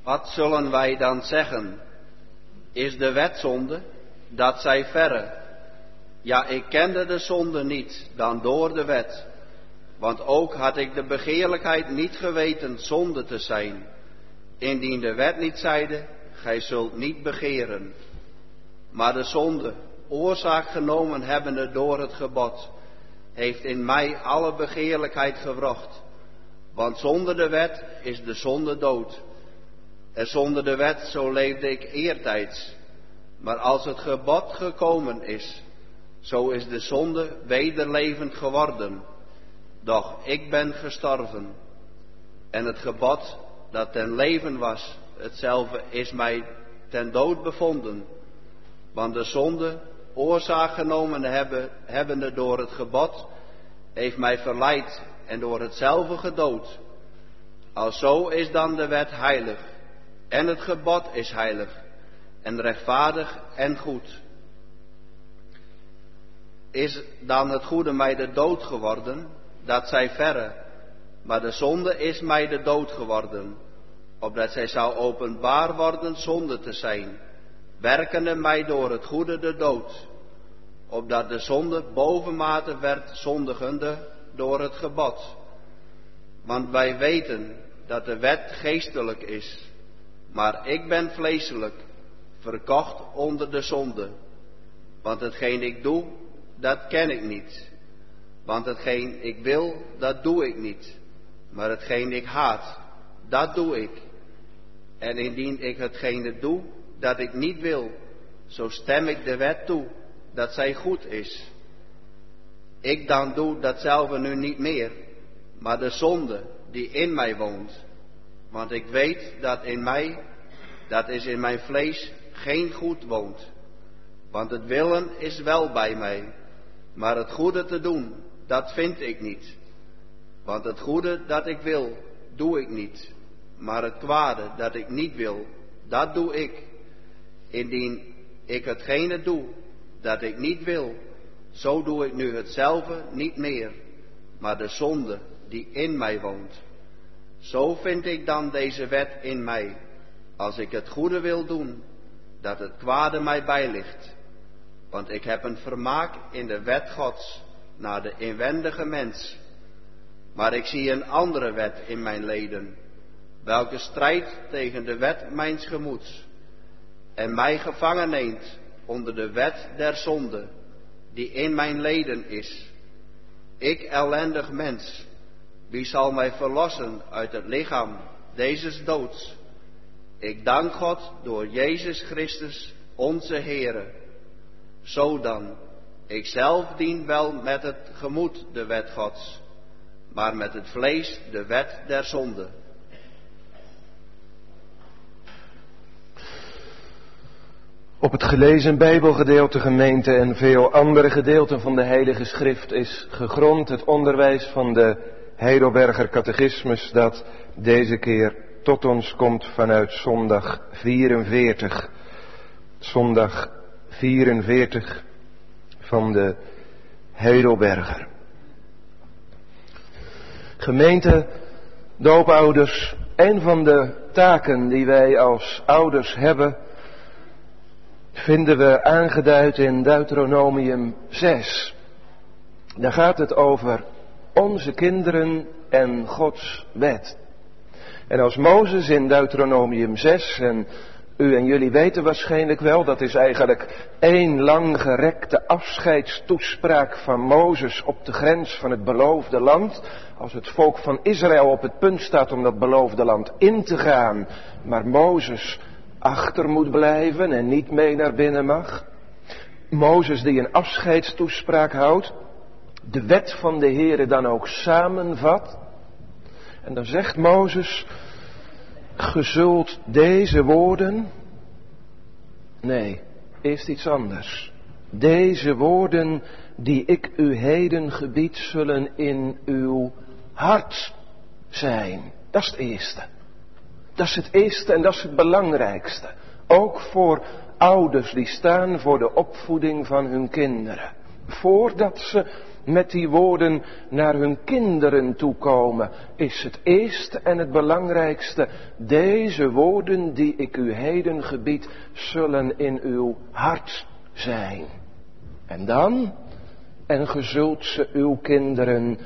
Wat zullen wij dan zeggen? Is de wet zonde? Dat zij verre. Ja, ik kende de zonde niet dan door de wet. Want ook had ik de begeerlijkheid niet geweten zonde te zijn. Indien de wet niet zeide, gij zult niet begeren. Maar de zonde, oorzaak genomen hebbende door het gebod, heeft in mij alle begeerlijkheid gewrocht. Want zonder de wet is de zonde dood. En zonder de wet zo leefde ik eertijds. Maar als het gebod gekomen is, zo is de zonde wederlevend geworden. Doch ik ben gestorven. En het gebod dat ten leven was, hetzelfde is mij ten dood bevonden. Want de zonde, oorzaak genomen hebbende door het gebod, heeft mij verleid en door hetzelfde gedood. Alzo is dan de wet heilig, en het gebod is heilig, en rechtvaardig en goed. Is dan het goede mij de dood geworden? Dat zij verre, maar de zonde is mij de dood geworden, opdat zij zou openbaar worden zonde te zijn, werkende mij door het goede de dood, opdat de zonde bovenmate werd zondigende door het gebod. Want wij weten dat de wet geestelijk is, maar ik ben vleeselijk, verkocht onder de zonde. Want hetgeen ik doe, dat ken ik niet. Want hetgeen ik wil, dat doe ik niet. Maar hetgeen ik haat, dat doe ik. En indien ik hetgene doe, dat ik niet wil, zo stem ik de wet toe, dat zij goed is. Ik dan doe datzelfde nu niet meer, maar de zonde die in mij woont. Want ik weet dat in mij, dat is in mijn vlees, geen goed woont. Want het willen is wel bij mij, maar het goede te doen, dat vind ik niet. Want het goede dat ik wil, doe ik niet. Maar het kwade dat ik niet wil, dat doe ik. Indien ik hetgene doe dat ik niet wil, zo doe ik nu hetzelfde niet meer, maar de zonde die in mij woont. Zo vind ik dan deze wet in mij, als ik het goede wil doen, dat het kwade mij bijligt. Want ik heb een vermaak in de wet Gods, naar de inwendige mens. Maar ik zie een andere wet in mijn leden, welke strijdt tegen de wet mijns gemoeds, en mij gevangen neemt onder de wet der zonde, die in mijn leden is. Ik ellendig mens, wie zal mij verlossen uit het lichaam dezes doods? Ik dank God door Jezus Christus, onze Heere. Zo dan, ik zelf dien wel met het gemoed de wet Gods, maar met het vlees de wet der zonde. Op het gelezen Bijbelgedeelte, gemeente, en veel andere gedeelten van de Heilige Schrift is gegrond het onderwijs van de Heidelberger Catechismus, dat deze keer tot ons komt vanuit zondag 44. Zondag 44 van de Heidelberger. Gemeente, doopouders, een van de taken die wij als ouders hebben, vinden we aangeduid in Deuteronomium 6. Daar gaat het over onze kinderen en Gods wet. En als Mozes in Deuteronomium 6, en u en jullie weten waarschijnlijk wel, dat is eigenlijk één lang gerekte afscheidstoespraak van Mozes op de grens van het beloofde land. Als het volk van Israël op het punt staat om dat beloofde land in te gaan, maar Mozes achter moet blijven en niet mee naar binnen mag. Mozes die een afscheidstoespraak houdt, de wet van de Heere dan ook samenvat. En dan zegt Mozes, ge zult deze woorden, nee, eerst iets anders. Deze woorden die ik u heden gebied, zullen in uw hart zijn. Dat is het eerste. Dat is het eerste en dat is het belangrijkste. Ook voor ouders die staan voor de opvoeding van hun kinderen. Voordat ze met die woorden naar hun kinderen toekomen, is het eerste en het belangrijkste: deze woorden die ik u heden gebied, zullen in uw hart zijn. En dan, en ge zult ze uw kinderen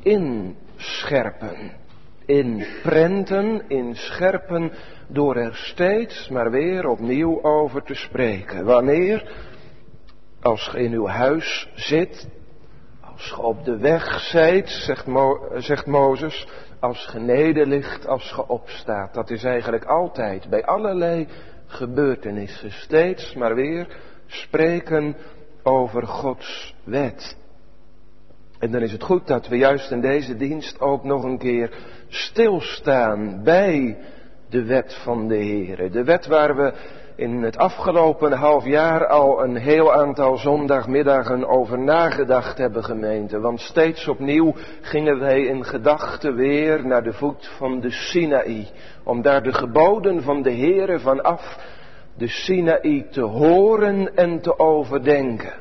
inscherpen. Inprenten, inscherpen, door er steeds maar weer opnieuw over te spreken. Wanneer? Als ge in uw huis zit, als ge op de weg zijt, zegt Mozes, als ge nederligt, als ge opstaat. Dat is eigenlijk altijd, bij allerlei gebeurtenissen, steeds maar weer spreken over Gods wet. En dan is het goed dat we juist in deze dienst ook nog een keer stilstaan bij de wet van de Heere. De wet waar we in het afgelopen half jaar al een heel aantal zondagmiddagen over nagedacht hebben, gemeente. Want steeds opnieuw gingen wij in gedachten weer naar de voet van de Sinaï. Om daar de geboden van de Heere vanaf de Sinaï te horen en te overdenken.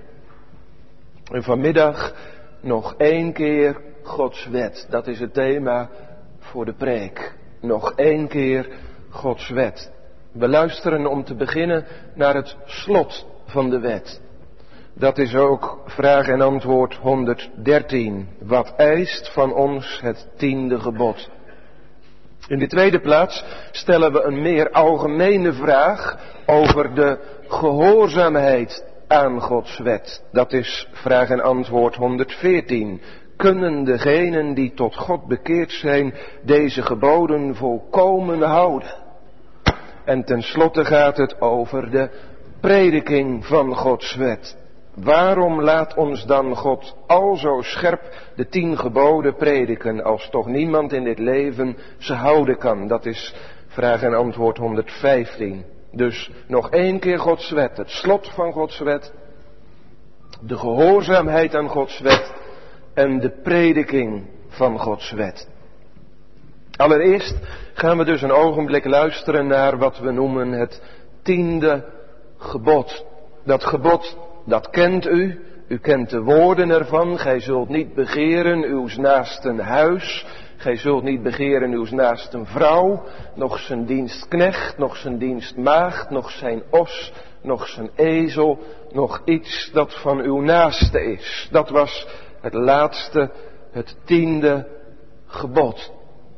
En vanmiddag nog 1 keer Gods wet. Dat is het thema voor de preek. Nog 1 keer Gods wet. We luisteren om te beginnen naar het slot van de wet. Dat is ook vraag en antwoord 113. Wat eist van ons het 10e gebod? In de tweede plaats stellen we een meer algemene vraag over de gehoorzaamheid aan Gods wet. Dat is vraag en antwoord 114. Kunnen degenen die tot God bekeerd zijn deze geboden volkomen houden? En tenslotte gaat het over de prediking van Gods wet. Waarom laat ons dan God alzo scherp de 10 geboden prediken, als toch niemand in dit leven ze houden kan? Dat is vraag en antwoord 115. Dus nog 1 keer Gods wet, het slot van Gods wet, de gehoorzaamheid aan Gods wet en de prediking van Gods wet. Allereerst gaan we dus een ogenblik luisteren naar wat we noemen het 10e gebod. Dat gebod, dat kent u. U kent de woorden ervan. Gij zult niet begeren uws naasten huis. Gij zult niet begeren uws naasten vrouw. Nog zijn dienstknecht, nog zijn dienstmaagd, nog zijn os, nog zijn ezel. Nog iets dat van uw naaste is. Dat was het laatste, het 10e gebod.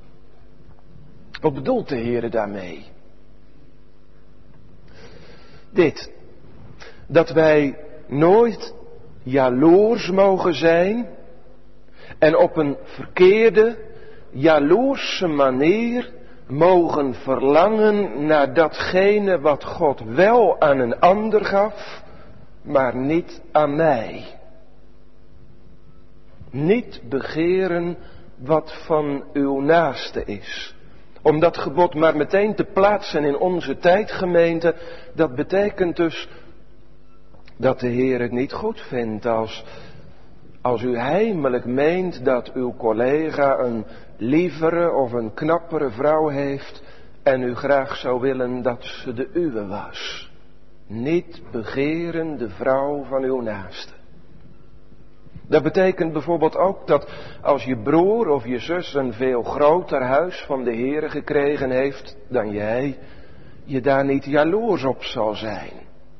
Wat bedoelt de Heere daarmee? Dit. Dat wij nooit jaloers mogen zijn en op een verkeerde, jaloerse manier mogen verlangen naar datgene wat God wel aan een ander gaf, maar niet aan mij. Niet begeren wat van uw naaste is. Om dat gebod maar meteen te plaatsen in onze tijd, gemeente, dat betekent dus dat de Heer het niet goed vindt als u heimelijk meent dat uw collega een lievere of een knappere vrouw heeft en u graag zou willen dat ze de uwe was. Niet begeren de vrouw van uw naaste. Dat betekent bijvoorbeeld ook dat als je broer of je zus een veel groter huis van de Heere gekregen heeft dan jij, je daar niet jaloers op zal zijn.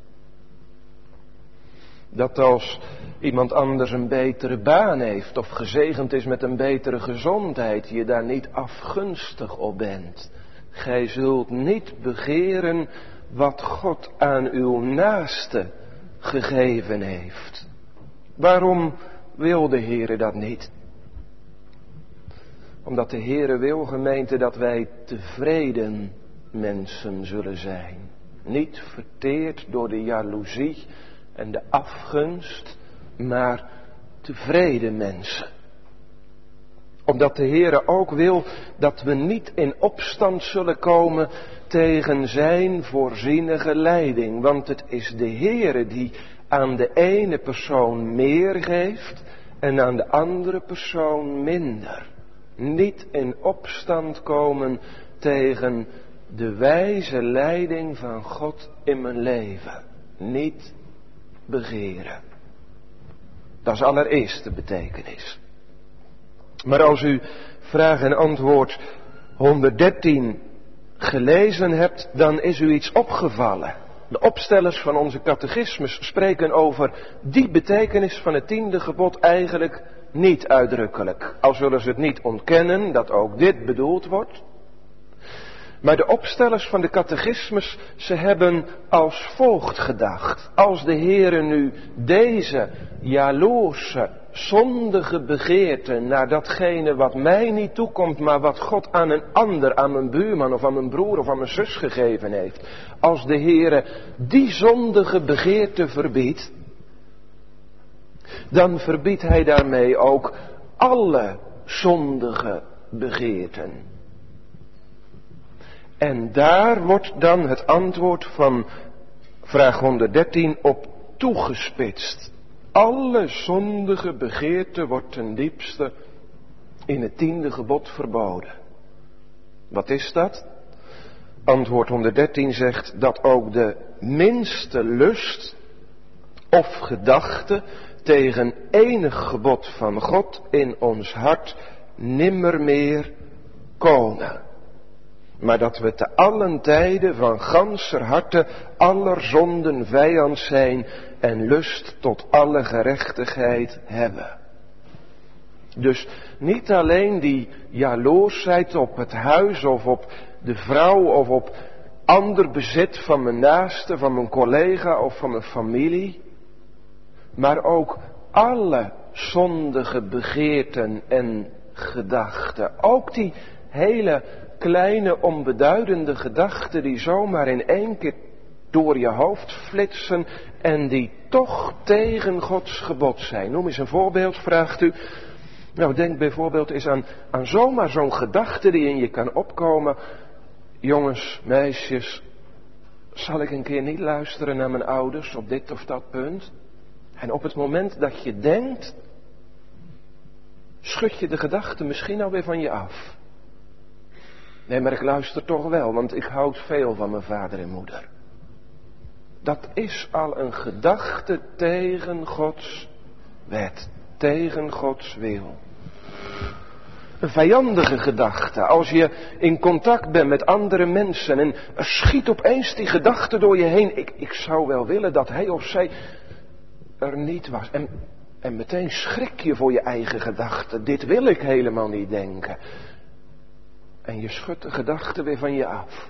Dat als iemand anders een betere baan heeft of gezegend is met een betere gezondheid, je daar niet afgunstig op bent. Gij zult niet begeren wat God aan uw naaste gegeven heeft. Waarom wil de Heere dat niet? Omdat de Heere wil, gemeente, dat wij tevreden mensen zullen zijn. Niet verteerd door de jaloezie en de afgunst, maar tevreden mensen. Omdat de Heere ook wil dat we niet in opstand zullen komen tegen zijn voorzienige leiding. Want het is de Heere die aan de ene persoon meer geeft en aan de andere persoon minder. Niet in opstand komen tegen de wijze leiding van God in mijn leven. Niet begeren. Dat is allereerst de betekenis. Maar als u vraag en antwoord 113 gelezen hebt, dan is u iets opgevallen. De opstellers van onze catechismus spreken over die betekenis van het 10e gebod eigenlijk niet uitdrukkelijk. Al zullen ze het niet ontkennen dat ook dit bedoeld wordt. Maar de opstellers van de catechismus, ze hebben als volgt gedacht. Als de Heere nu deze jaloerse, zondige begeerte naar datgene wat mij niet toekomt, maar wat God aan een ander, aan mijn buurman of aan mijn broer of aan mijn zus gegeven heeft. Als de Heere die zondige begeerte verbiedt, dan verbiedt hij daarmee ook alle zondige begeerten. En daar wordt dan het antwoord van vraag 113 op toegespitst. Alle zondige begeerte wordt ten diepste in het 10e gebod verboden. Wat is dat? Antwoord 113 zegt dat ook de minste lust of gedachte tegen enig gebod van God in ons hart nimmer meer komen. Maar dat we te allen tijden van ganser harte aller zonden vijand zijn en lust tot alle gerechtigheid hebben. Dus niet alleen die jaloersheid op het huis of op de vrouw of op ander bezit van mijn naaste, van mijn collega of van mijn familie. Maar ook alle zondige begeerten en gedachten. Ook die hele kleine onbeduidende gedachten die zomaar in één keer door je hoofd flitsen en die toch tegen Gods gebod zijn. Noem eens een voorbeeld, vraagt u. Nou, denk bijvoorbeeld eens aan zomaar zo'n gedachte die in je kan opkomen. Jongens, meisjes, zal ik een keer niet luisteren naar mijn ouders op dit of dat punt? En op het moment dat je denkt, schud je de gedachte misschien alweer van je af. Nee, maar ik luister toch wel, want ik houd veel van mijn vader en moeder. Dat is al een gedachte tegen Gods wet, tegen Gods wil. Een vijandige gedachte, als je in contact bent met andere mensen en er schiet opeens die gedachte door je heen. Ik zou wel willen dat hij of zij er niet was. En meteen schrik je voor je eigen gedachten. Dit wil ik helemaal niet denken. En je schudt de gedachte weer van je af.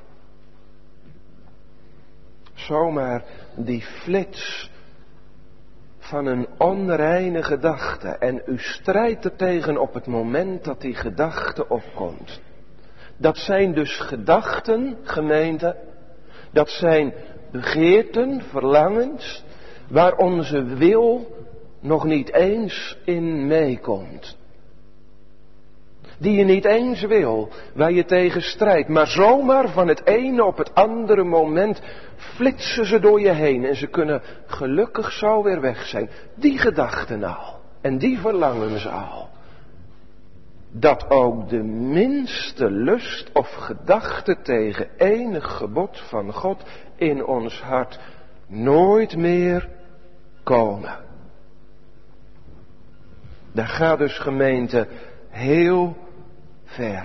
Zomaar die flits van een onreine gedachte. En u strijdt er tegen op het moment dat die gedachte opkomt. Dat zijn dus gedachten, gemeente. Dat zijn begeerten, verlangens, waar onze wil nog niet eens in meekomt. Die je niet eens wil, waar je tegen strijdt. Maar zomaar van het ene op het andere moment flitsen ze door je heen. En ze kunnen gelukkig zo weer weg zijn. Die gedachten al. En die verlangens al. Dat ook de minste lust of gedachte tegen enig gebod van God in ons hart nooit meer komen. Daar gaat dus, gemeente, heel ver.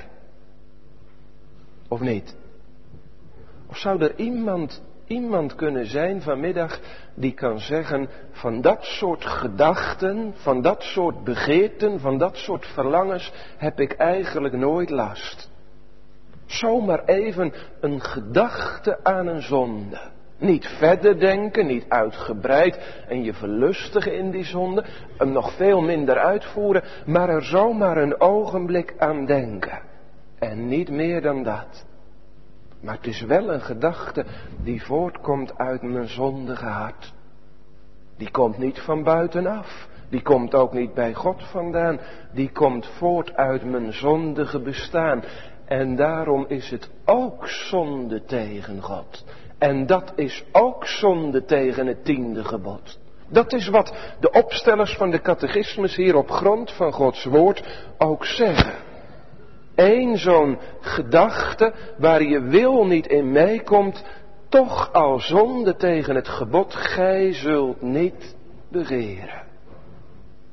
Of niet? Of zou er iemand kunnen zijn vanmiddag die kan zeggen, van dat soort gedachten, van dat soort begeerten, van dat soort verlangens heb ik eigenlijk nooit last. Zomaar even een gedachte aan een zonde. Niet verder denken, niet uitgebreid en je verlustigen in die zonde, hem nog veel minder uitvoeren, maar er zomaar een ogenblik aan denken. En niet meer dan dat. Maar het is wel een gedachte die voortkomt uit mijn zondige hart. Die komt niet van buitenaf. Die komt ook niet bij God vandaan. Die komt voort uit mijn zondige bestaan. En daarom is het ook zonde tegen God. En dat is ook zonde tegen het 10e gebod. Dat is wat de opstellers van de catechismus hier op grond van Gods woord ook zeggen. Eén zo'n gedachte waar je wil niet in meekomt, toch al zonde tegen het gebod, gij zult niet begeren.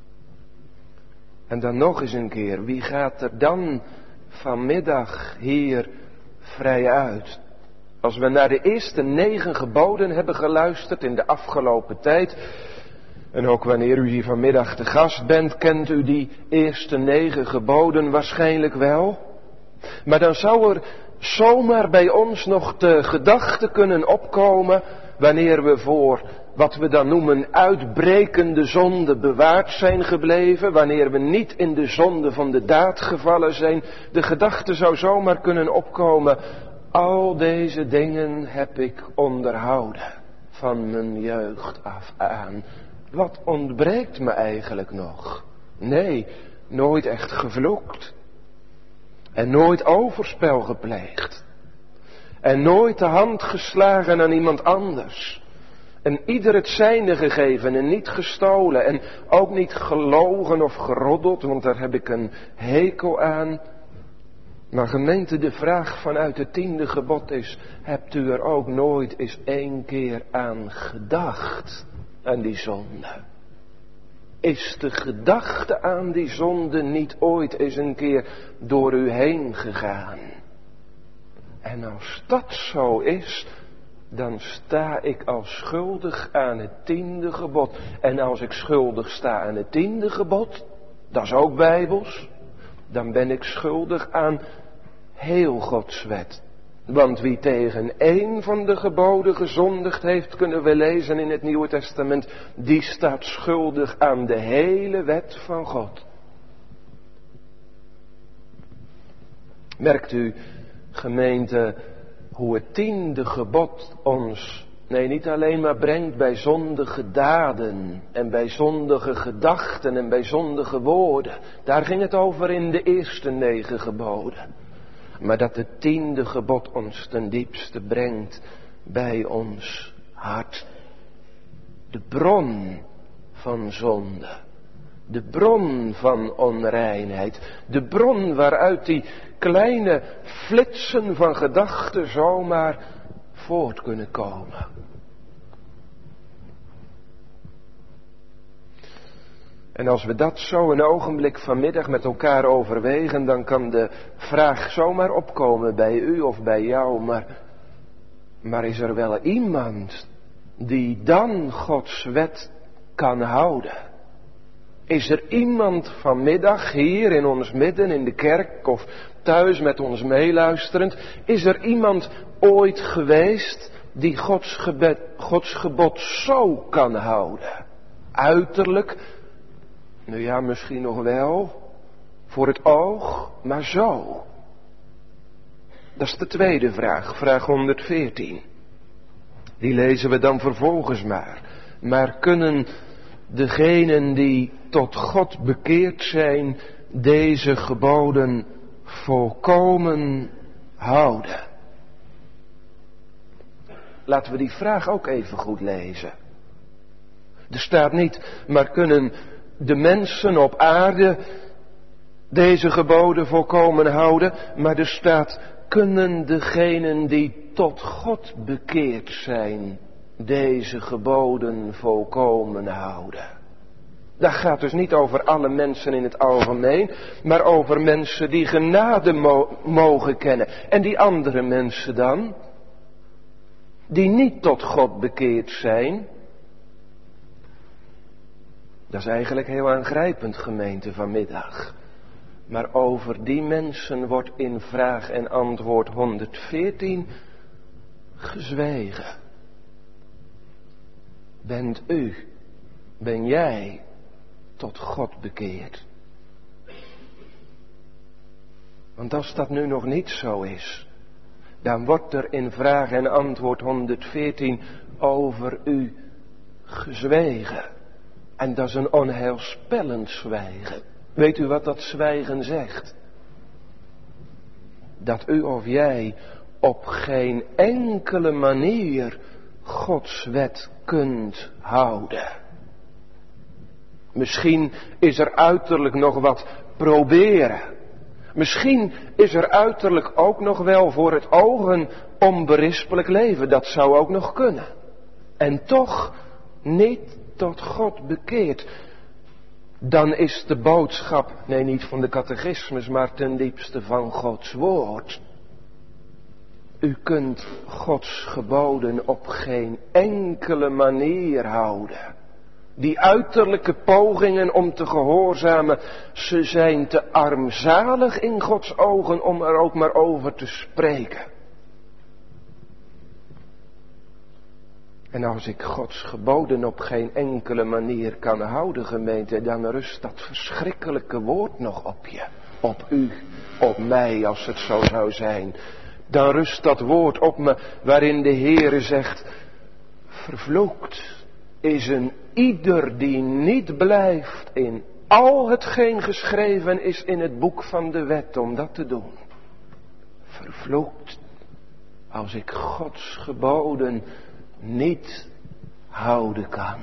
En dan nog eens een keer, wie gaat er dan vanmiddag hier vrij uit? Als we naar de eerste 9 geboden hebben geluisterd in de afgelopen tijd, en ook wanneer u hier vanmiddag te gast bent, kent u die eerste 9 geboden waarschijnlijk wel. Maar dan zou er zomaar bij ons nog de gedachte kunnen opkomen, wanneer we voor wat we dan noemen uitbrekende zonde bewaard zijn gebleven, wanneer we niet in de zonde van de daad gevallen zijn, de gedachte zou zomaar kunnen opkomen, al deze dingen heb ik onderhouden van mijn jeugd af aan. Wat ontbreekt me eigenlijk nog? Nee, nooit echt gevloekt. En nooit overspel gepleegd. En nooit de hand geslagen aan iemand anders. En ieder het zijne gegeven en niet gestolen. En ook niet gelogen of geroddeld, want daar heb ik een hekel aan. Maar gemeente, de vraag vanuit het 10e gebod is, hebt u er ook nooit eens 1 keer aan gedacht? Aan die zonde. Is de gedachte aan die zonde niet ooit eens een keer door u heen gegaan? En als dat zo is, dan sta ik als schuldig aan het 10e gebod. En als ik schuldig sta aan het 10e gebod, dat is ook bijbels, dan ben ik schuldig aan heel Gods wet. Want wie tegen 1 van de geboden gezondigd heeft, kunnen we lezen in het Nieuwe Testament, die staat schuldig aan de hele wet van God. Merkt u, gemeente, hoe het 10e gebod ons, niet alleen maar brengt bij zondige daden en bij zondige gedachten en bij zondige woorden. Daar ging het over in de eerste 9 geboden. Maar dat het 10e gebod ons ten diepste brengt bij ons hart. De bron van zonde. De bron van onreinheid. De bron waaruit die kleine flitsen van gedachten zomaar voort kunnen komen. En als we dat zo een ogenblik vanmiddag met elkaar overwegen, dan kan de vraag zomaar opkomen bij u of bij jou, maar is er wel iemand die dan Gods wet kan houden? Is er iemand vanmiddag hier in ons midden in de kerk of thuis met ons meeluisterend, is er iemand ooit geweest die Gods gebod zo kan houden? Uiterlijk, misschien nog wel, voor het oog, maar zo. Dat is de tweede vraag, vraag 114. Die lezen we dan vervolgens maar. Maar kunnen degenen die tot God bekeerd zijn, deze geboden volkomen houden? Laten we die vraag ook even goed lezen. Er staat niet, maar kunnen de mensen op aarde deze geboden volkomen houden, maar er staat, kunnen degenen die tot God bekeerd zijn, deze geboden volkomen houden. Dat gaat dus niet over alle mensen in het algemeen, maar over mensen die genade mogen kennen. En die andere mensen dan, die niet tot God bekeerd zijn. Dat is eigenlijk heel aangrijpend, gemeente, vanmiddag. Maar over die mensen wordt in vraag en antwoord 114 gezwegen. Ben jij tot God bekeerd? Want als dat nu nog niet zo is, dan wordt er in vraag en antwoord 114 over u gezwegen. En dat is een onheilspellend zwijgen. Weet u wat dat zwijgen zegt? Dat u of jij op geen enkele manier Gods wet kunt houden. Misschien is er uiterlijk nog wat proberen. Misschien is er uiterlijk ook nog wel voor het oog een onberispelijk leven. Dat zou ook nog kunnen. En toch niet tot God bekeerd. dan is de boodschap, nee niet van de catechismus, maar ten diepste van Gods woord. U kunt Gods geboden op geen enkele manier houden. Die uiterlijke pogingen om te gehoorzamen, ze zijn te armzalig in Gods ogen om er ook maar over te spreken. En als ik Gods geboden op geen enkele manier kan houden, gemeente, dan rust dat verschrikkelijke woord nog op je. Op u, op mij, als het zo zou zijn. Dan rust dat woord op me waarin de Heere zegt, vervloekt is een ieder die niet blijft in al hetgeen geschreven is in het boek van de wet om dat te doen. Vervloekt als ik Gods geboden niet houden kan.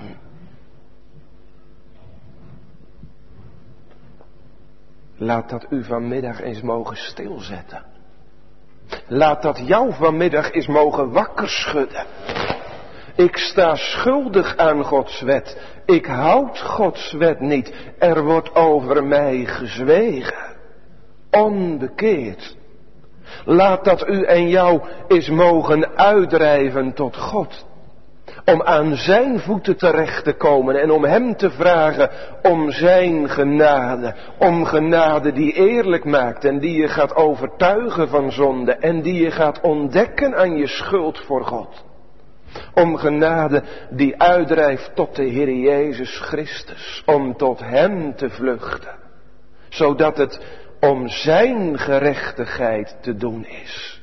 Laat dat u vanmiddag eens mogen stilzetten. Laat dat jou vanmiddag eens mogen wakker schudden. Ik sta schuldig aan Gods wet. Ik houd Gods wet niet. Er wordt over mij gezwegen. Onbekeerd. Laat dat u en jou eens mogen uitdrijven tot God. Om aan zijn voeten terecht te komen en om hem te vragen om zijn genade. Om genade die eerlijk maakt en die je gaat overtuigen van zonde en die je gaat ontdekken aan je schuld voor God. Om genade die uitdrijft tot de Heer Jezus Christus. Om tot hem te vluchten. Zodat het om zijn gerechtigheid te doen is.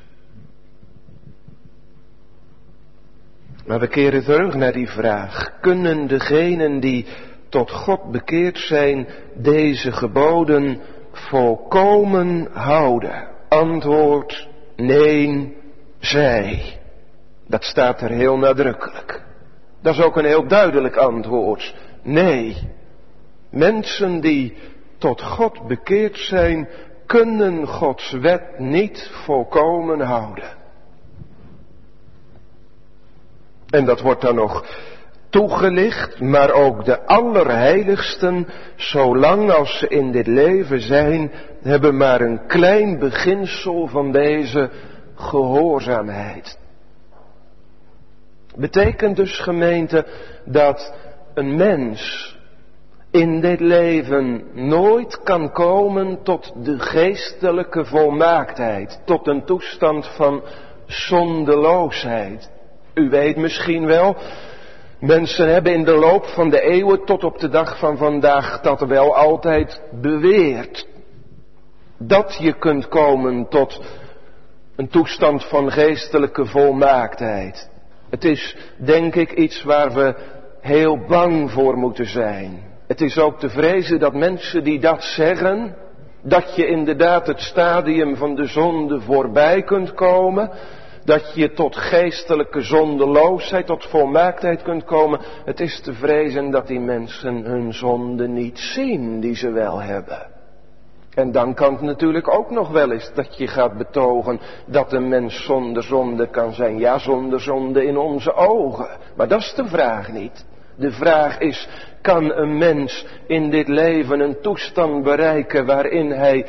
Maar we keren terug naar die vraag. Kunnen degenen die tot God bekeerd zijn deze geboden volkomen houden? Antwoord, nee, zij. Dat staat er heel nadrukkelijk. Dat is ook een heel duidelijk antwoord. Nee, mensen die tot God bekeerd zijn, kunnen Gods wet niet volkomen houden. En dat wordt dan nog toegelicht, maar ook de allerheiligsten, zolang als ze in dit leven zijn, hebben maar een klein beginsel van deze gehoorzaamheid. Betekent dus, gemeente, dat een mens in dit leven nooit kan komen tot de geestelijke volmaaktheid, tot een toestand van zondeloosheid. U weet misschien wel, mensen hebben in de loop van de eeuwen tot op de dag van vandaag dat wel altijd beweerd. Dat je kunt komen tot een toestand van geestelijke volmaaktheid. Het is, denk ik, iets waar we heel bang voor moeten zijn. Het is ook te vrezen dat mensen die dat zeggen, dat je inderdaad het stadium van de zonde voorbij kunt komen, dat je tot geestelijke zondeloosheid, tot volmaaktheid kunt komen. Het is te vrezen dat die mensen hun zonde niet zien die ze wel hebben. En dan kan het natuurlijk ook nog wel eens dat je gaat betogen dat een mens zonder zonde kan zijn. Ja, zonder zonde in onze ogen. Maar dat is de vraag niet. De vraag is, kan een mens in dit leven een toestand bereiken waarin hij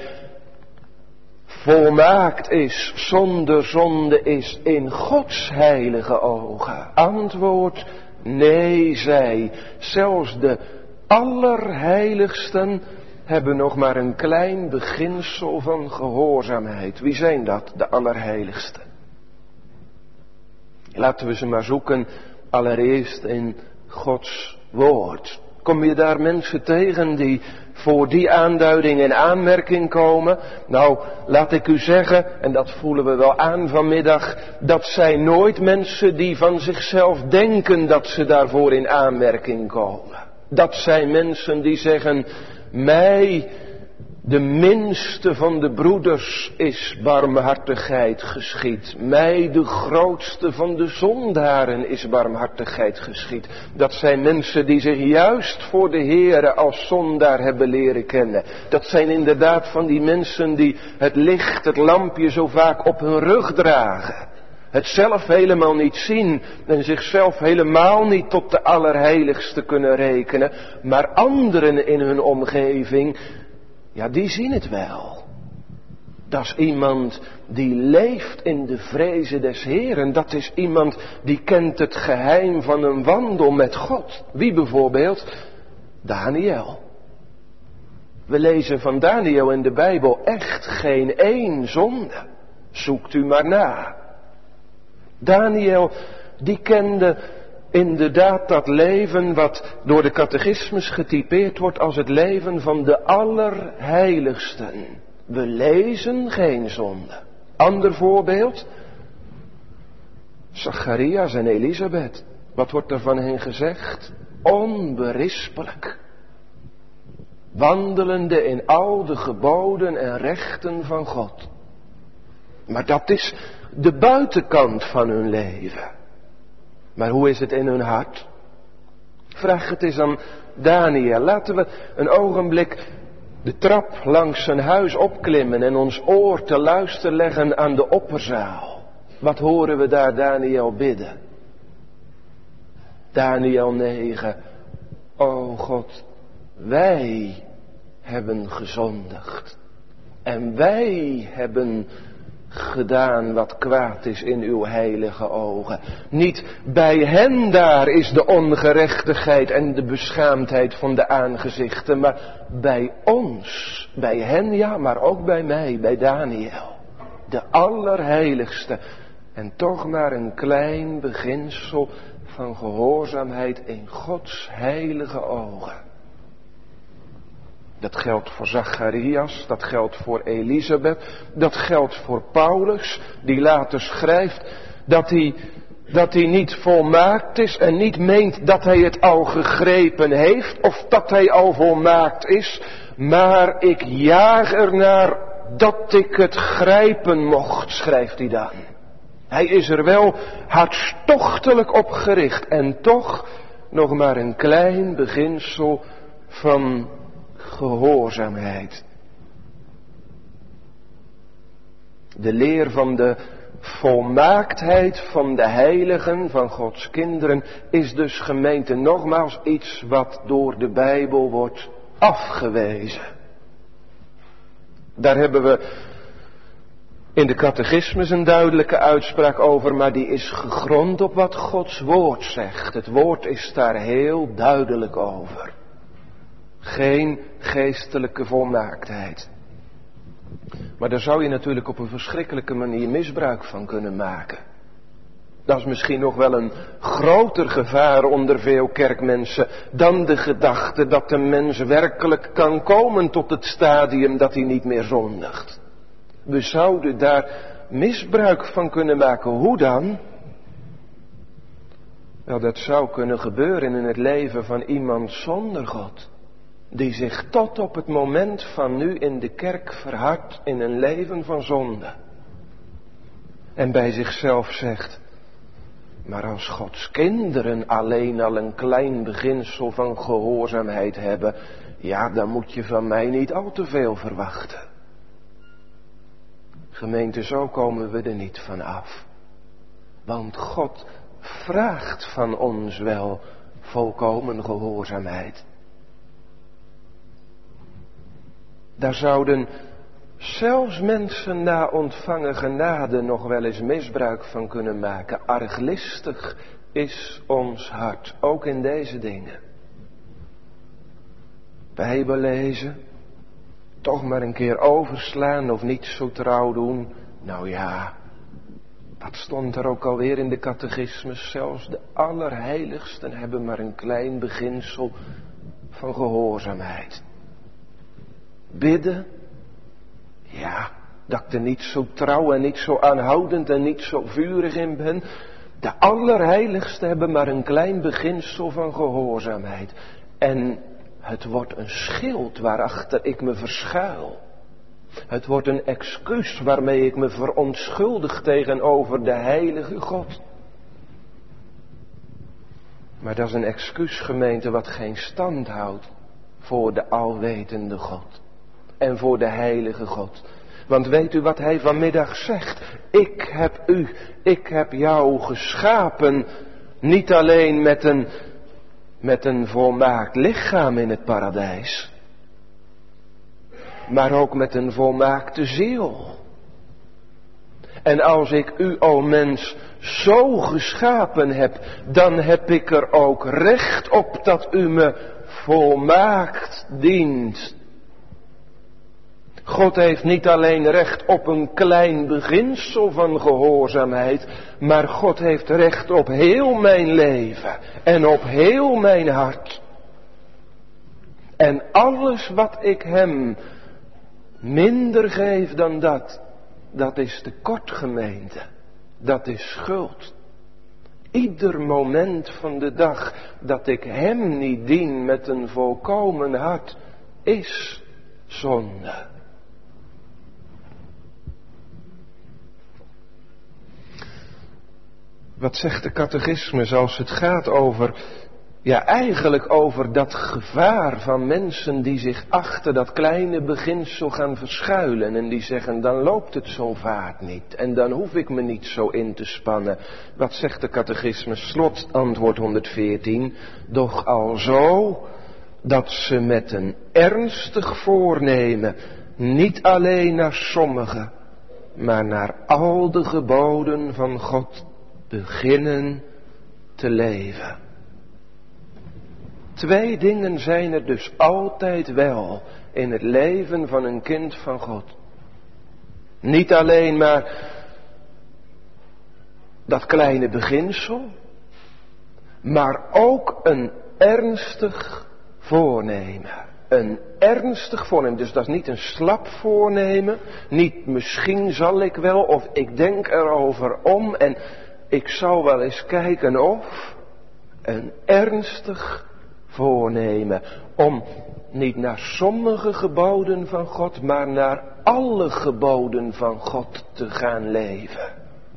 volmaakt is, zonder zonde is in Gods heilige ogen? Antwoord, nee, zij. Zelfs de allerheiligsten hebben nog maar een klein beginsel van gehoorzaamheid. Wie zijn dat, de allerheiligsten? Laten we ze maar zoeken, allereerst in Gods woord. Kom je daar mensen tegen die voor die aanduiding in aanmerking komen? Nou, laat ik u zeggen, en dat voelen we wel aan vanmiddag, dat zijn nooit mensen die van zichzelf denken dat ze daarvoor in aanmerking komen. Dat zijn mensen die zeggen, mij, de minste van de broeders, is barmhartigheid geschied. Mij, de grootste van de zondaren, is barmhartigheid geschied. Dat zijn mensen die zich juist voor de Heere als zondaar hebben leren kennen. Dat zijn inderdaad van die mensen die het licht, het lampje zo vaak op hun rug dragen. Het zelf helemaal niet zien en zichzelf helemaal niet tot de allerheiligste kunnen rekenen. Maar anderen in hun omgeving, ja, die zien het wel. Dat is iemand die leeft in de vrezen des Heeren. Dat is iemand die kent het geheim van een wandel met God. Wie bijvoorbeeld? Daniel. We lezen van Daniel in de Bijbel echt geen één zonde. Zoekt u maar na. Daniel, die kende inderdaad dat leven wat door de catechismus getypeerd wordt als het leven van de allerheiligsten. We lezen geen zonde. Ander voorbeeld? Zacharias en Elisabeth. Wat wordt er van hen gezegd? Onberispelijk. Wandelende in al de geboden en rechten van God. Maar dat is de buitenkant van hun leven. Maar hoe is het in hun hart? Vraag het eens aan Daniel. Laten we een ogenblik de trap langs zijn huis opklimmen en ons oor te luisteren leggen aan de opperzaal. Wat horen we daar Daniel bidden? Daniel 9. O God, wij hebben gezondigd. En wij hebben gedaan wat kwaad is in uw heilige ogen. Niet bij hen daar is de ongerechtigheid en de beschaamdheid van de aangezichten, maar bij ons, bij hen ja, maar ook bij mij, bij Daniel. De allerheiligste en toch maar een klein beginsel van gehoorzaamheid in Gods heilige ogen. Dat geldt voor Zacharias, dat geldt voor Elisabeth, dat geldt voor Paulus, die later schrijft dat hij niet volmaakt is en niet meent dat hij het al gegrepen heeft of dat hij al volmaakt is, maar ik jaag ernaar dat ik het grijpen mocht, schrijft hij dan. Hij is er wel hartstochtelijk op gericht en toch nog maar een klein beginsel van gehoorzaamheid. De leer van de volmaaktheid van de heiligen, van Gods kinderen, is dus, gemeente, nogmaals iets wat door de Bijbel wordt afgewezen. Daar hebben we in de catechismus een duidelijke uitspraak over, maar die is gegrond op wat Gods woord zegt. Het woord is daar heel duidelijk over. Geen geestelijke volmaaktheid. Maar daar zou je natuurlijk op een verschrikkelijke manier misbruik van kunnen maken. Dat is misschien nog wel een groter gevaar onder veel kerkmensen dan de gedachte dat de mens werkelijk kan komen tot het stadium dat hij niet meer zondigt. We zouden daar misbruik van kunnen maken. Hoe dan? Wel, dat zou kunnen gebeuren in het leven van iemand zonder God. Die zich tot op het moment van nu in de kerk verhardt in een leven van zonde. En bij zichzelf zegt, maar als Gods kinderen alleen al een klein beginsel van gehoorzaamheid hebben, ja, dan moet je van mij niet al te veel verwachten. Gemeente, zo komen we er niet van af. Want God vraagt van ons wel volkomen gehoorzaamheid. Daar zouden zelfs mensen na ontvangen genade nog wel eens misbruik van kunnen maken. Arglistig is ons hart, ook in deze dingen. Bijbel lezen, toch maar een keer overslaan of niet zo trouw doen. Nou ja, dat stond er ook alweer in de catechismus. Zelfs de allerheiligsten hebben maar een klein beginsel van gehoorzaamheid. Bidden, ja, dat ik er niet zo trouw en niet zo aanhoudend en niet zo vurig in ben. De allerheiligsten hebben maar een klein beginsel van gehoorzaamheid. En het wordt een schild waarachter ik me verschuil. Het wordt een excuus waarmee ik me verontschuldig tegenover de heilige God. Maar dat is een excuus, gemeente, wat geen stand houdt voor de alwetende God. En voor de heilige God. Want weet u wat hij vanmiddag zegt? Ik heb jou geschapen, niet alleen met een volmaakt lichaam in het paradijs, maar ook met een volmaakte ziel. En als ik u, o mens, zo geschapen heb, dan heb ik er ook recht op dat u me volmaakt dient. God heeft niet alleen recht op een klein beginsel van gehoorzaamheid, maar God heeft recht op heel mijn leven en op heel mijn hart. En alles wat ik hem minder geef dan dat is tekort, gemeente. Dat is schuld. Ieder moment van de dag dat ik hem niet dien met een volkomen hart, is zonde. Wat zegt de catechismus als het gaat over, eigenlijk over dat gevaar van mensen die zich achter dat kleine beginsel gaan verschuilen en die zeggen, dan loopt het zo vaart niet en dan hoef ik me niet zo in te spannen. Wat zegt de catechismus? Slotantwoord 114. Doch alzo dat ze met een ernstig voornemen niet alleen naar sommigen, maar naar al de geboden van God beginnen te leven. 2 dingen zijn er dus altijd wel in het leven van een kind van God. Niet alleen maar dat kleine beginsel, maar ook een ernstig voornemen. Een ernstig voornemen, dus dat is niet een slap voornemen, niet misschien zal ik wel of ik denk erover om en ik zal wel eens kijken of. Een ernstig voornemen om niet naar sommige geboden van God, maar naar alle geboden van God te gaan leven.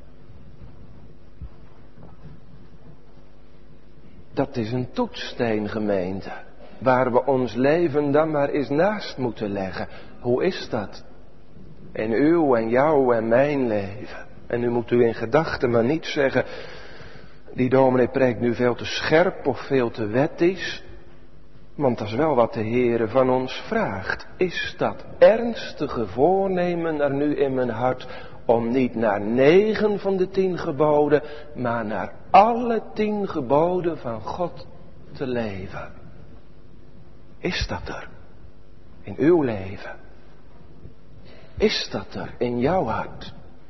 Dat is een toetssteen, gemeente, waar we ons leven dan maar eens naast moeten leggen. Hoe is dat? In uw en jouw en mijn leven. En nu moet u in gedachten maar niet zeggen, die dominee preekt nu veel te scherp of veel te wettisch. Want dat is wel wat de Heere van ons vraagt. Is dat ernstige voornemen er nu in mijn hart om niet naar 9 van de 10 geboden, maar naar alle 10 geboden van God te leven? Is dat er in uw leven? Is dat er in jouw hart?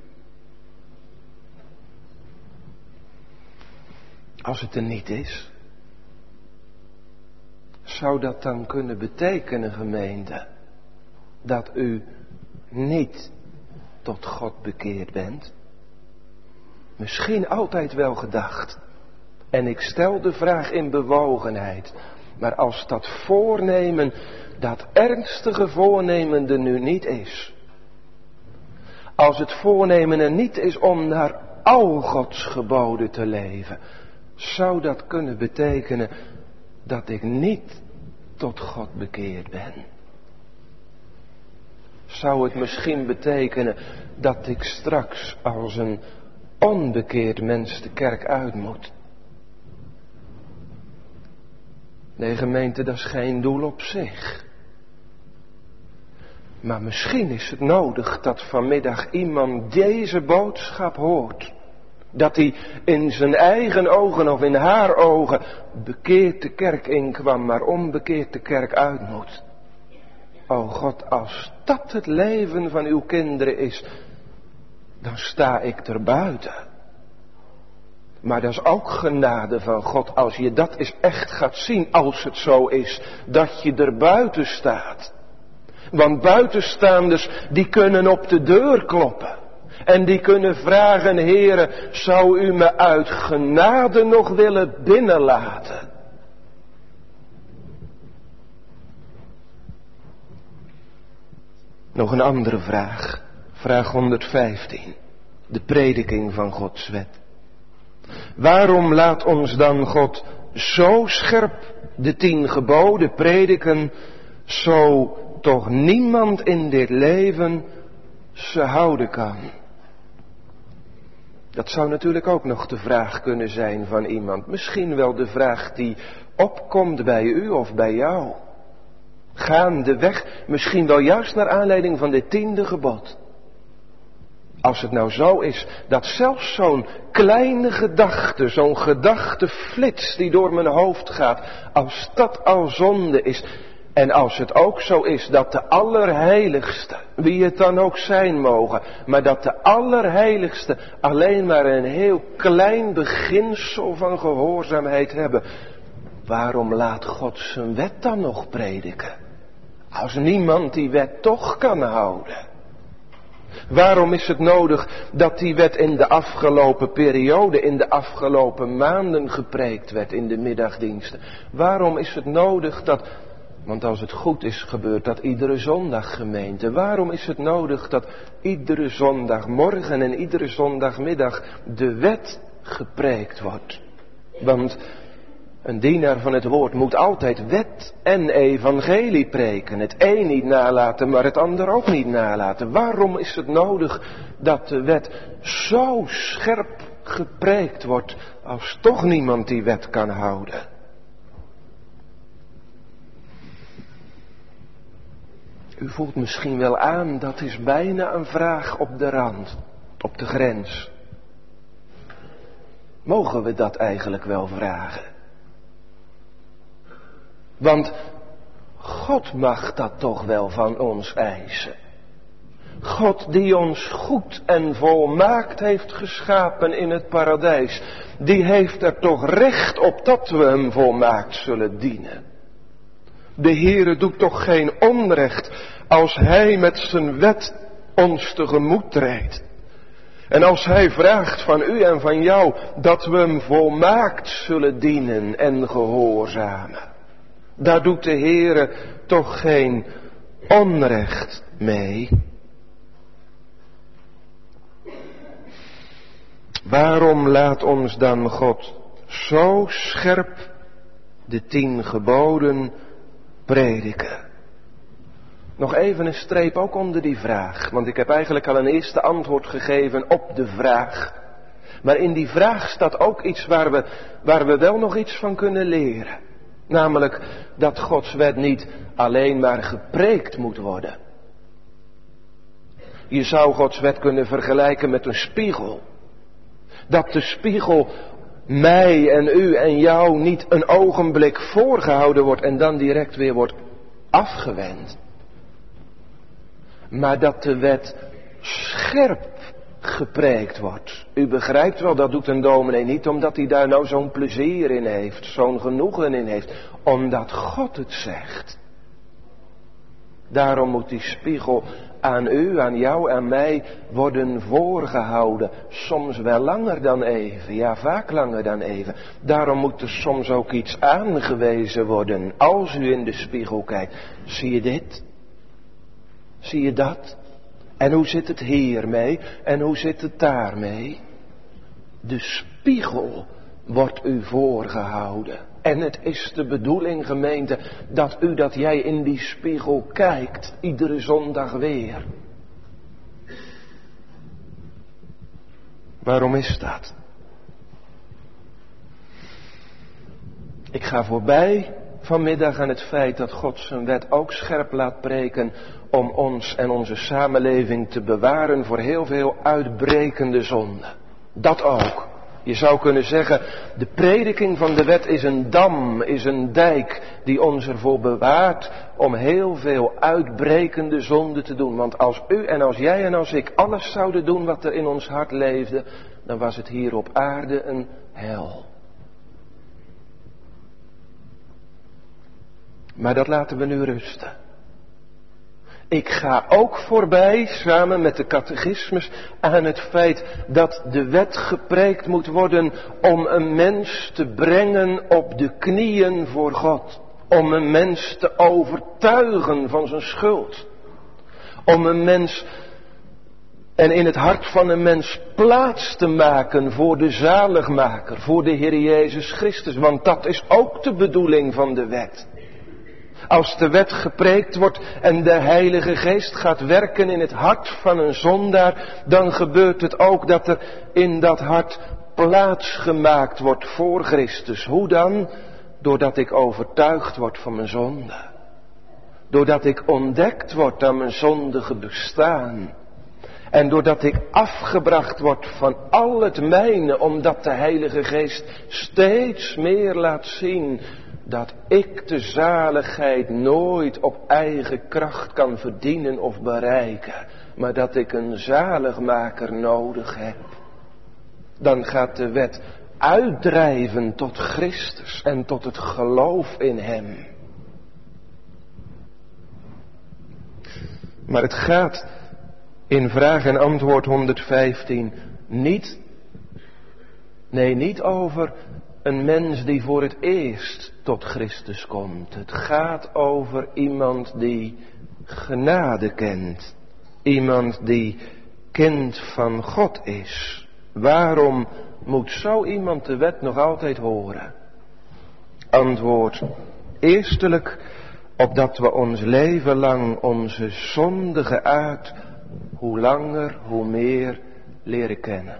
Als het er niet is, zou dat dan kunnen betekenen, gemeente, dat u niet tot God bekeerd bent? Misschien altijd wel gedacht. En ik stel de vraag in bewogenheid. Maar als dat voornemen, dat ernstige voornemen er nu niet is. Als het voornemen er niet is om naar al Gods geboden te leven, zou dat kunnen betekenen dat ik niet tot God bekeerd ben? Zou het misschien betekenen dat ik straks als een onbekeerd mens de kerk uit moet? Nee, gemeente, dat is geen doel op zich. Maar misschien is het nodig dat vanmiddag iemand deze boodschap hoort. Dat hij in zijn eigen ogen of in haar ogen bekeerd de kerk inkwam, maar onbekeerd de kerk uit moet. O God, als dat het leven van uw kinderen is, dan sta ik er buiten. Maar dat is ook genade van God als je dat eens echt gaat zien, als het zo is, dat je er buiten staat. Want buitenstaanders, die kunnen op de deur kloppen. En die kunnen vragen, Heere, zou u me uit genade nog willen binnenlaten? Nog een andere vraag. Vraag 115. De prediking van Gods wet. Waarom laat ons dan God zo scherp de 10 geboden prediken, zo toch niemand in dit leven ze houden kan. Dat zou natuurlijk ook nog de vraag kunnen zijn van iemand. Misschien wel de vraag die opkomt bij u of bij jou. Gaandeweg, misschien wel juist naar aanleiding van dit 10e gebod. Als het nou zo is dat zelfs zo'n kleine gedachte, zo'n gedachteflits die door mijn hoofd gaat, als dat al zonde is. En als het ook zo is dat de Allerheiligste, wie het dan ook zijn mogen, maar dat de Allerheiligste alleen maar een heel klein beginsel van gehoorzaamheid hebben. Waarom laat God zijn wet dan nog prediken? Als niemand die wet toch kan houden. Waarom is het nodig dat die wet in de afgelopen periode, in de afgelopen maanden gepreekt werd in de middagdiensten? Waarom is het nodig dat, want als het goed is gebeurt dat iedere zondag gemeente. Waarom is het nodig dat iedere zondagmorgen en iedere zondagmiddag de wet gepreekt wordt? Want een dienaar van het woord moet altijd wet en evangelie preken. Het een niet nalaten, maar het ander ook niet nalaten. Waarom is het nodig dat de wet zo scherp gepreekt wordt als toch niemand die wet kan houden? U voelt misschien wel aan, dat is bijna een vraag op de rand, op de grens. Mogen we dat eigenlijk wel vragen? Want God mag dat toch wel van ons eisen. God die ons goed en volmaakt heeft geschapen in het paradijs, die heeft er toch recht op dat we hem volmaakt zullen dienen. De Heere doet toch geen onrecht als hij met zijn wet ons tegemoet treedt. En als hij vraagt van u en van jou dat we hem volmaakt zullen dienen en gehoorzamen. Daar doet de Heere toch geen onrecht mee. Waarom laat ons dan God zo scherp de 10 geboden prediken? Nog even een streep ook onder die vraag, want ik heb eigenlijk al een eerste antwoord gegeven op de vraag. Maar in die vraag staat ook iets waar we wel nog iets van kunnen leren. Namelijk dat Gods wet niet alleen maar gepreekt moet worden. Je zou Gods wet kunnen vergelijken met een spiegel. Dat de spiegel mij en u en jou niet een ogenblik voorgehouden wordt en dan direct weer wordt afgewend. Maar dat de wet scherp gepreekt wordt. U begrijpt wel, dat doet een dominee niet omdat hij daar nou zo'n plezier in heeft, zo'n genoegen in heeft. Omdat God het zegt. Daarom moet die spiegel aan u, aan jou, aan mij worden voorgehouden. Soms wel langer dan even, ja vaak langer dan even. Daarom moet er soms ook iets aangewezen worden. Als u in de spiegel kijkt, zie je dit? Zie je dat? En hoe zit het hiermee? En hoe zit het daarmee? De spiegel wordt u voorgehouden. En het is de bedoeling, gemeente, dat jij in die spiegel kijkt. Iedere zondag weer. Waarom is dat? Ik ga voorbij vanmiddag aan het feit dat God zijn wet ook scherp laat preken om ons en onze samenleving te bewaren voor heel veel uitbrekende zonden. Dat ook. Je zou kunnen zeggen, de prediking van de wet is een dam, is een dijk die ons ervoor bewaart om heel veel uitbrekende zonden te doen. Want als u en als jij en als ik alles zouden doen wat er in ons hart leefde, dan was het hier op aarde een hel. Maar dat laten we nu rusten. Ik ga ook voorbij, samen met de catechismus, aan het feit dat de wet gepreekt moet worden om een mens te brengen op de knieën voor God. Om een mens te overtuigen van zijn schuld. Om een mens en in het hart van een mens plaats te maken voor de zaligmaker, voor de Heer Jezus Christus. Want dat is ook de bedoeling van de wet. Als de wet gepreekt wordt en de Heilige Geest gaat werken in het hart van een zondaar, dan gebeurt het ook dat er in dat hart plaats gemaakt wordt voor Christus. Hoe dan? Doordat ik overtuigd word van mijn zonde. Doordat ik ontdekt word aan mijn zondige bestaan. En doordat ik afgebracht word van al het mijne, omdat de Heilige Geest steeds meer laat zien dat ik de zaligheid nooit op eigen kracht kan verdienen of bereiken, maar dat ik een zaligmaker nodig heb. Dan gaat de wet uitdrijven tot Christus en tot het geloof in Hem. Maar het gaat in vraag en antwoord 115 niet over een mens die voor het eerst tot Christus komt. Het gaat over iemand die genade kent. Iemand die kind van God is. Waarom moet zo iemand de wet nog altijd horen? Antwoord: eerstelijk, opdat we ons leven lang onze zondige aard hoe langer, hoe meer leren kennen.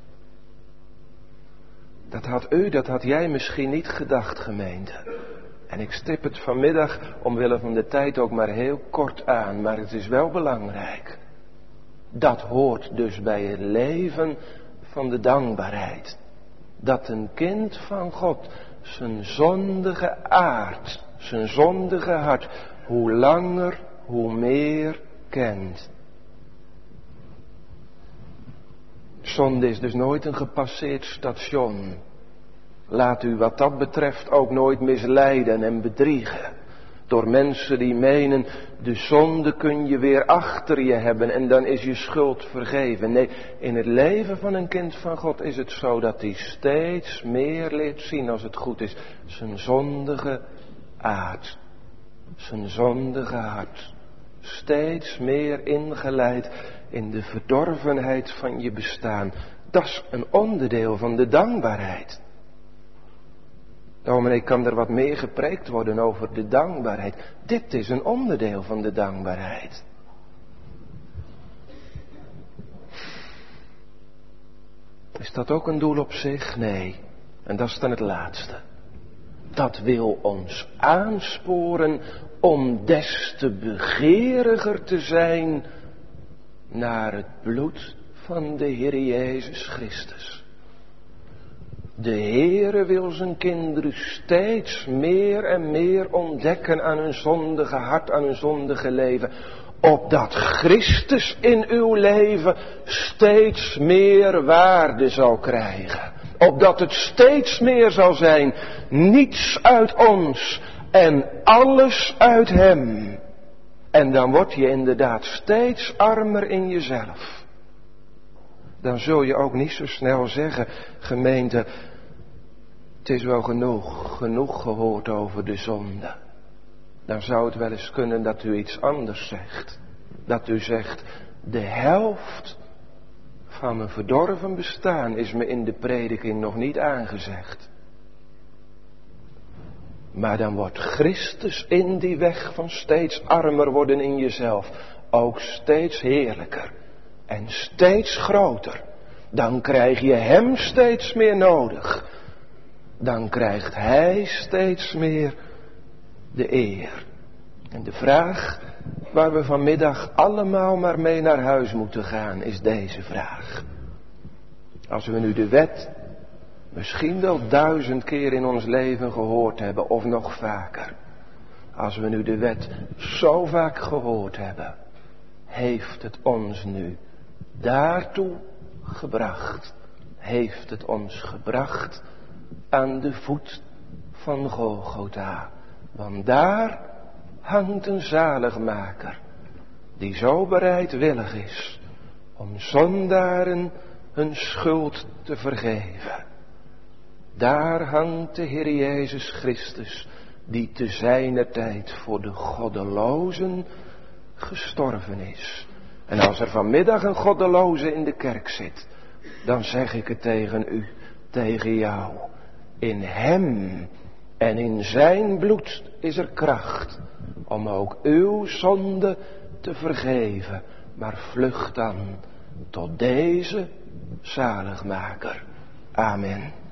Dat had jij misschien niet gedacht, gemeente. En ik stip het vanmiddag omwille van de tijd ook maar heel kort aan, maar het is wel belangrijk. Dat hoort dus bij het leven van de dankbaarheid. Dat een kind van God zijn zondige aard, zijn zondige hart, hoe langer, hoe meer kent. Zonde is dus nooit een gepasseerd station. Laat u wat dat betreft ook nooit misleiden en bedriegen. Door mensen die menen, de zonde kun je weer achter je hebben en dan is je schuld vergeven. Nee, in het leven van een kind van God is het zo dat hij steeds meer leert zien, als het goed is, zijn zondige aard. Zijn zondige hart. Steeds meer ingeleid in de verdorvenheid van je bestaan. Dat is een onderdeel van de dankbaarheid. Dominee, kan er wat meer gepreekt worden over de dankbaarheid? Dit is een onderdeel van de dankbaarheid. Is dat ook een doel op zich? Nee. En dat is dan het laatste. Dat wil ons aansporen om des te begeriger te zijn naar het bloed van de Heer Jezus Christus. De Heere wil zijn kinderen steeds meer en meer ontdekken aan hun zondige hart, aan hun zondige leven. Opdat Christus in uw leven steeds meer waarde zal krijgen. Opdat het steeds meer zal zijn, niets uit ons en alles uit Hem. En dan word je inderdaad steeds armer in jezelf. Dan zul je ook niet zo snel zeggen, gemeente, het is wel genoeg gehoord over de zonde. Dan zou het wel eens kunnen dat u iets anders zegt. Dat u zegt, de helft van mijn verdorven bestaan is me in de prediking nog niet aangezegd. Maar dan wordt Christus in die weg van steeds armer worden in jezelf ook steeds heerlijker en steeds groter. Dan krijg je Hem steeds meer nodig. Dan krijgt Hij steeds meer de eer. En de vraag waar we vanmiddag allemaal maar mee naar huis moeten gaan is deze vraag. Als we nu de wet misschien wel 1000 keer in ons leven gehoord hebben of nog vaker. Als we nu de wet zo vaak gehoord hebben, heeft het ons nu daartoe gebracht. Heeft het ons gebracht aan de voet van Golgotha. Want daar hangt een zaligmaker die zo bereidwillig is om zondaren hun schuld te vergeven. Daar hangt de Heer Jezus Christus die te zijner tijd voor de goddelozen gestorven is. En als er vanmiddag een goddeloze in de kerk zit, dan zeg ik het tegen u, tegen jou. In Hem en in zijn bloed is er kracht om ook uw zonde te vergeven. Maar vlucht dan tot deze zaligmaker. Amen.